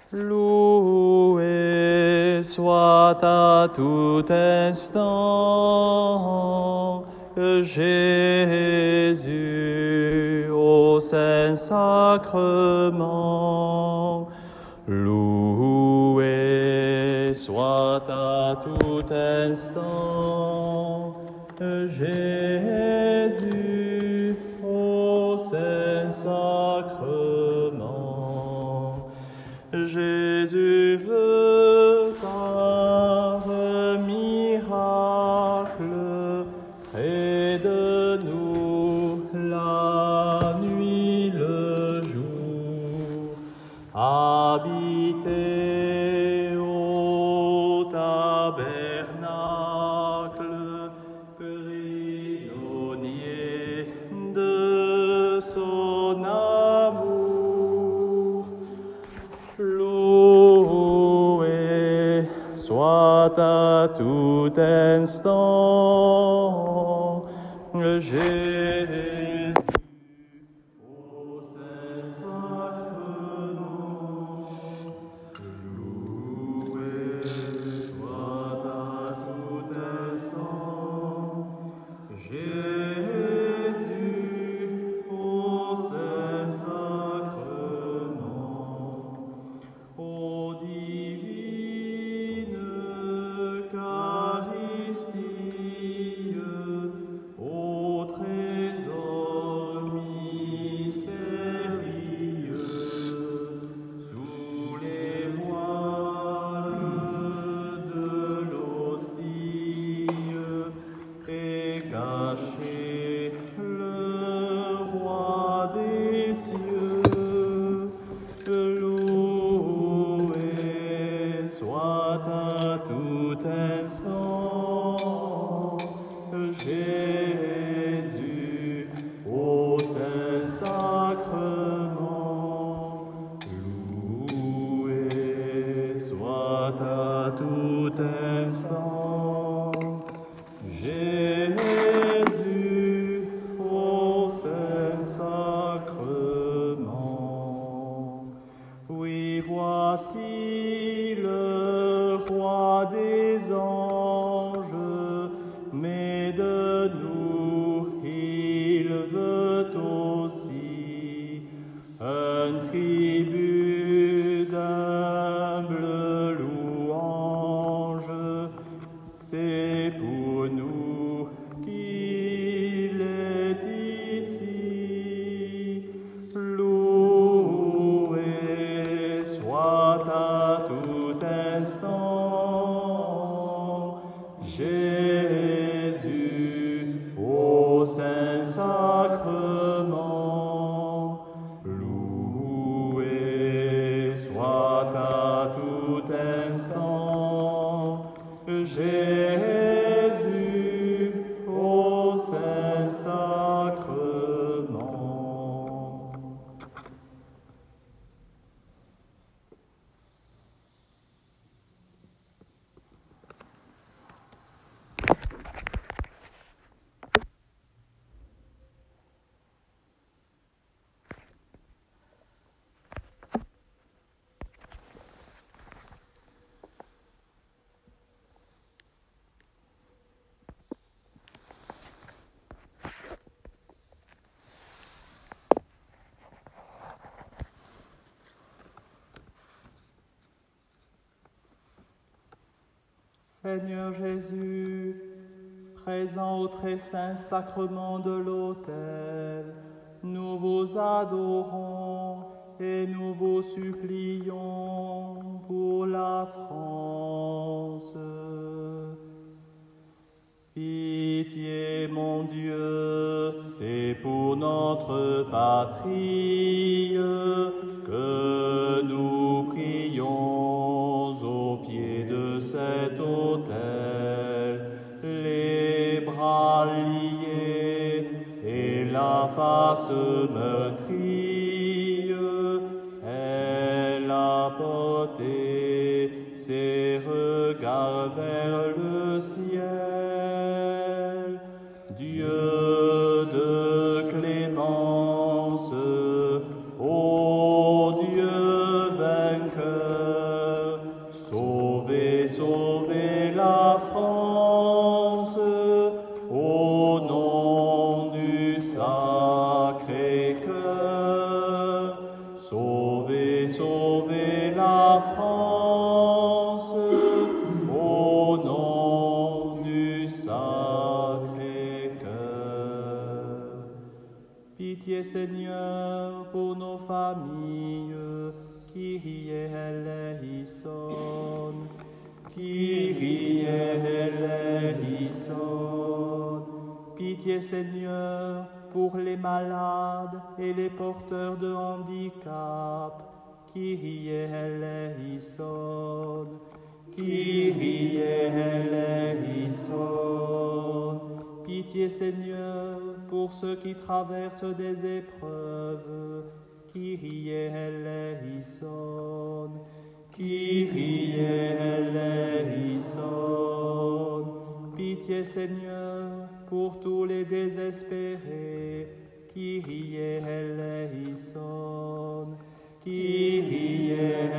Loué soit à tout instant Jésus au Saint-Sacrement. Loué soit à tout instant Jésus au Saint-Sacrement. Jésus veut par miracle près de nous la nuit, le jour, habiter au tabernacle, prisonnier de son amour. Loué soit à tout instant Jésus au Saint-Sacrement. Loué soit à tout instant Jésus au Saint-Sacrement. Ô divine Eucharistie, ô trésor mystérieux, sous les voiles de l'hostie est caché le roi des cieux. Loué soit à tout instant Jésus au Saint-Sacrement. Loué soit à tout instant Jésus au Saint-Sacrement. Oui, voici le roi des anges, mais de nous il veut aussi un tribut d'humble louange. C'est pour nous qu'il est ici. Loué soit à tout instant Jésus au Saint-Sacrement. Loué soit à tout instant Jésus au Saint-Sacrement. Seigneur Jésus, présent au très saint sacrement de l'autel, nous vous adorons et nous vous supplions pour la France. Pitié, mon Dieu, c'est pour notre patrie que nous prions au pied de cet autel, les bras liés et la face meurtrie. Elle a porté ses regards vers le ciel. Dieu de clémence, ô Dieu vainqueur, Seigneur, pour nos familles. Kyrie eleison. Kyrie eleison. Pitié, Seigneur, pour les malades et les porteurs de handicap. Kyrie eleison. Kyrie eleison. Pitié, Seigneur, pour ceux qui traversent des épreuves. Kyrie eleison. Kyrie eleison. Pitié, Seigneur, pour tous les désespérés. Kyrie eleison. Kyrie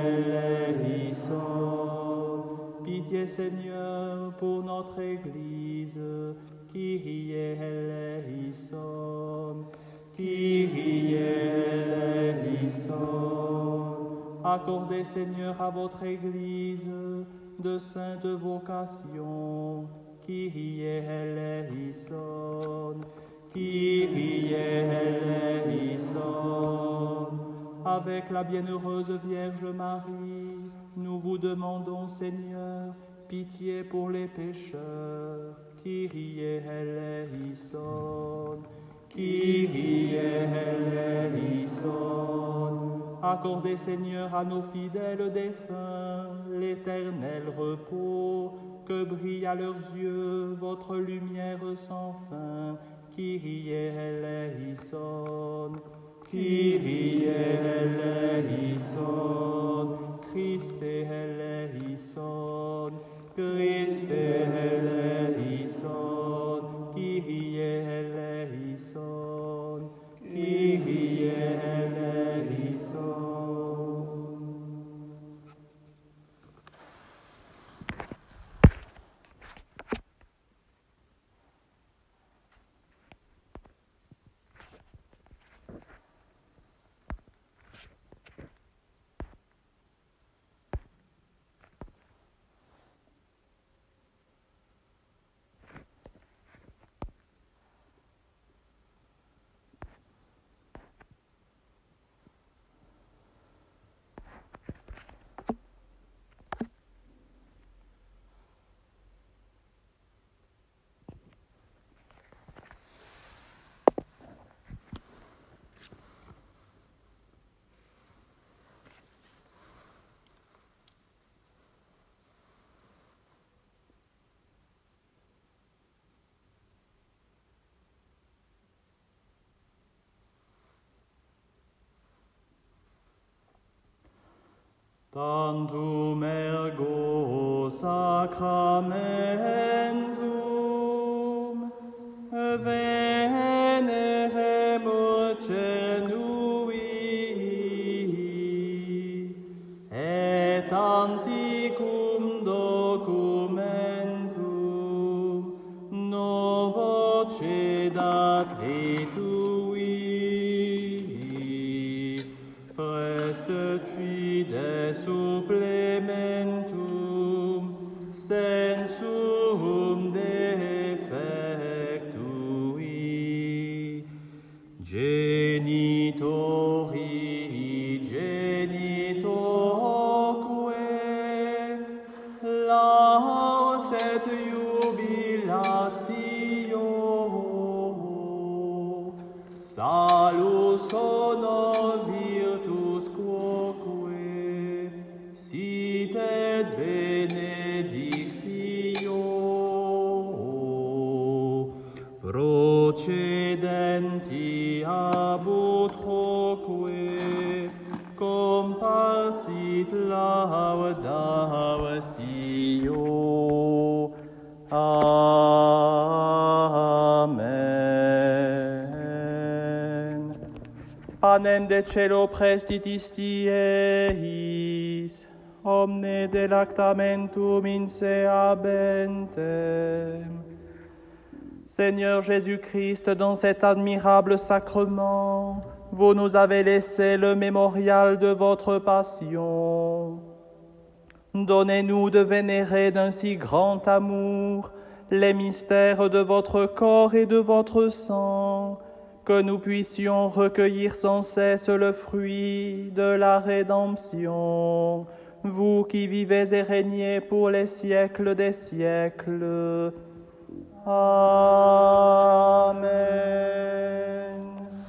eleison. Pitié, Seigneur, pour notre Église. Kyrie eleison. Kyrie eleison. Accordez, Seigneur, à votre Église de saintes vocations. Kyrie eleison. Kyrie eleison. Avec la bienheureuse Vierge Marie, nous vous demandons, Seigneur, pitié pour les pécheurs. Kyrie eleison. Kyrie eleison. Accordez, Seigneur, à nos fidèles défunts l'éternel repos, que brille à leurs yeux votre lumière sans fin. Kyrie eleison. Kyrie eleison. Christe eleison. Christe eleison. Kyrie eleison. Kyrie eleison. Tantum ergo sacramentum veneremur cenui et anticum documentum novo cedatri tui de supplementum sensum defectui genitori genitoque lauset jubilatio salus honor virtus quoque sit et benedictio procedenti ab utroque compassit laudatio. Amen. Panem de celo prestitis tieis, omne delectamentum inseabentem. Seigneur Jésus-Christ, dans cet admirable sacrement, vous nous avez laissé le mémorial de votre passion. Donnez-nous de vénérer d'un si grand amour les mystères de votre corps et de votre sang, que nous puissions recueillir sans cesse le fruit de la rédemption. Vous qui vivez et régnez pour les siècles des siècles. Amen.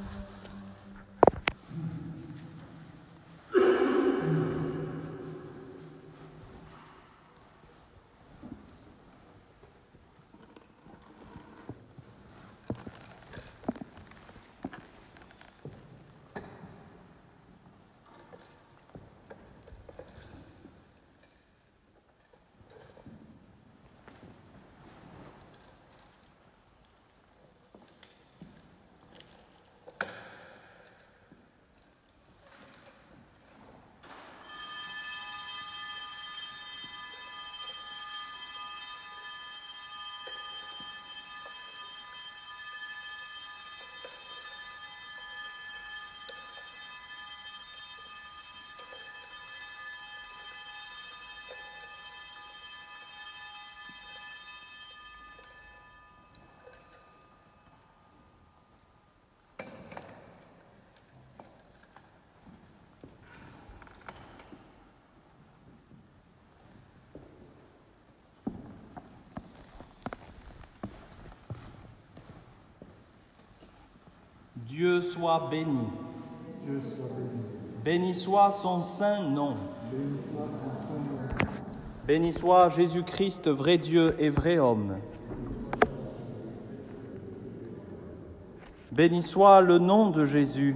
Dieu soit béni. Dieu soit béni. Béni soit son saint nom. Béni soit son saint nom. Béni soit Jésus-Christ, vrai Dieu et vrai homme. Béni soit le nom de Jésus.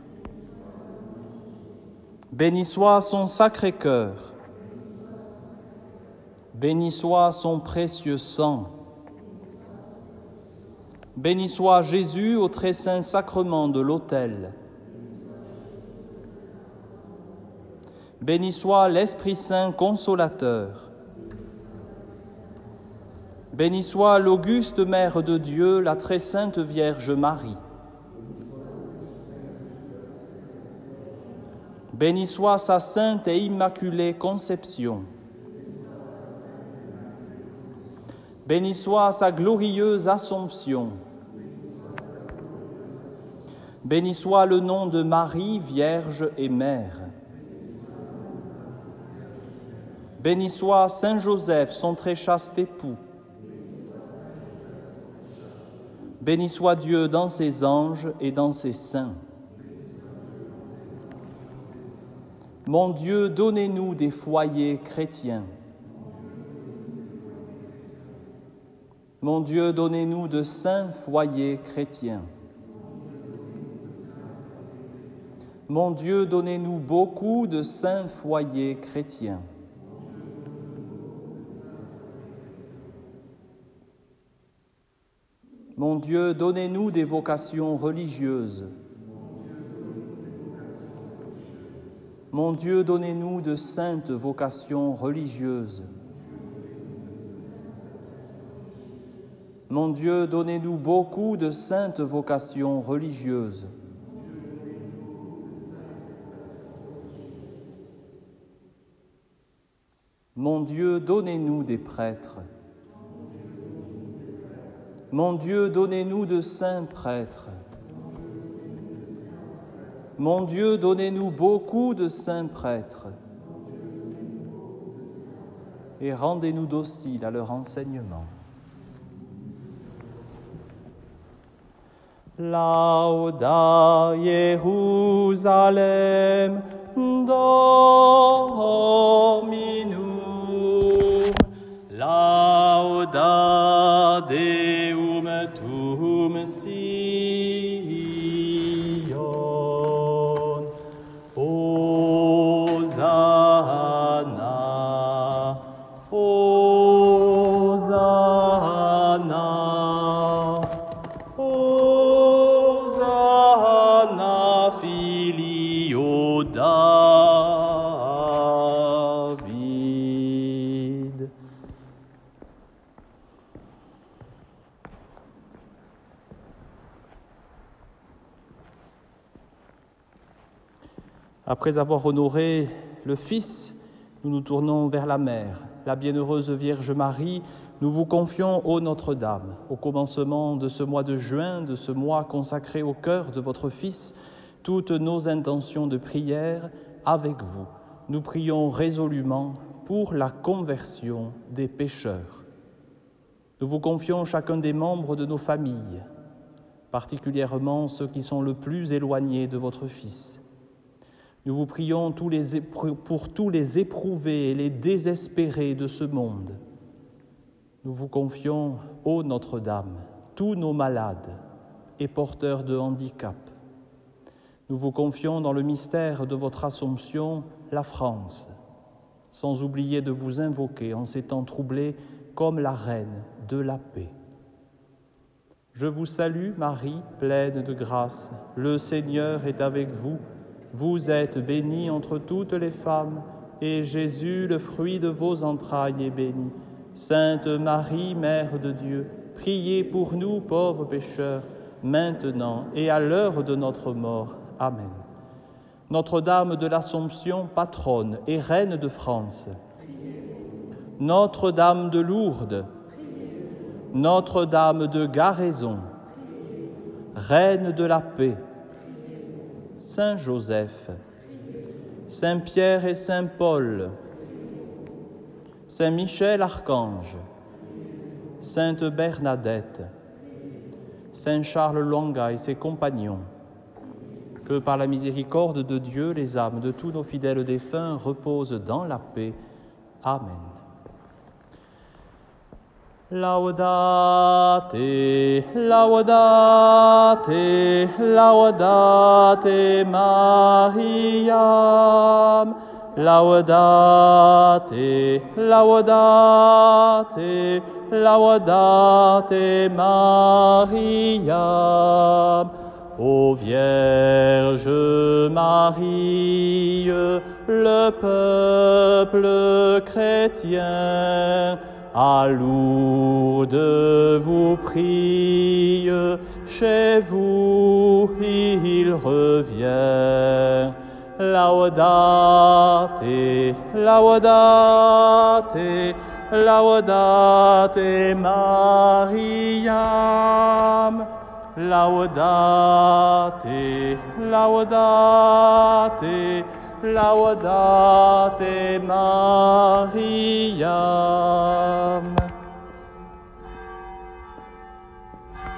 Béni soit son Sacré-Cœur. Béni soit son précieux sang. Béni soit Jésus au très saint sacrement de l'autel. Béni soit l'Esprit Saint consolateur. Béni soit l'auguste Mère de Dieu, la très sainte Vierge Marie. Béni soit sa sainte et immaculée conception. Béni soit sa glorieuse Assomption. Béni soit le nom de Marie, Vierge et Mère. Béni soit Saint Joseph, son très chaste époux. Béni soit Dieu dans ses anges et dans ses saints. Mon Dieu, donnez-nous des foyers chrétiens. Mon Dieu, donnez-nous de saints foyers chrétiens. Mon Dieu, donnez-nous beaucoup de saints foyers chrétiens. Mon Dieu, donnez-nous des vocations religieuses. Mon Dieu, donnez-nous de saintes vocations religieuses. Mon Dieu, donnez-nous beaucoup de saintes vocations religieuses. Mon Dieu, donnez-nous des prêtres. Mon Dieu, donnez-nous de saints prêtres. Mon Dieu, donnez-nous beaucoup de saints prêtres. Et rendez-nous dociles à leur enseignement. Lauda Jerusalem Dominum. Lauda Deum tum Sion. Hosanna, Hosanna, Hosanna, Filio David. Après avoir honoré le Fils, nous nous tournons vers la Mère, la bienheureuse Vierge Marie, Nous vous confions, ô Notre-Dame, au commencement de ce mois de juin, de ce mois consacré au cœur de votre Fils, toutes nos intentions de prière avec vous. Nous prions résolument pour la conversion des pécheurs. Nous vous confions chacun des membres de nos familles, particulièrement ceux qui sont le plus éloignés de votre Fils. Nous vous prions pour tous les éprouvés et les désespérés de ce monde. Nous vous confions, ô Notre-Dame, tous nos malades et porteurs de handicap. Nous vous confions dans le mystère de votre Assomption la France, sans oublier de vous invoquer en ces temps troublés comme la Reine de la paix. Je vous salue, Marie, pleine de grâce. Le Seigneur est avec vous. Vous êtes bénie entre toutes les femmes, et Jésus, le fruit de vos entrailles, est béni. Sainte Marie, Mère de Dieu, priez pour nous, pauvres pécheurs, maintenant et à l'heure de notre mort. Amen. Notre-Dame de l'Assomption, patronne et reine de France. Notre-Dame de Lourdes. Notre-Dame de Garaison. Reine de la paix. Saint Joseph. Saint Pierre et Saint Paul. Saint Michel Archange. Sainte Bernadette. Saint Charles Longa et ses compagnons. Que par la miséricorde de Dieu, les âmes de tous nos fidèles défunts reposent dans la paix. Amen. Laudate, laudate, laudate Mariam. Laudate, laudate, laudate Mariam. Ô Vierge Marie, le peuple chrétien à Lourdes vous prie, chez vous il revient. Laudate, laudate, laudate Mariam. Laudate, laudate, laudate Mariam.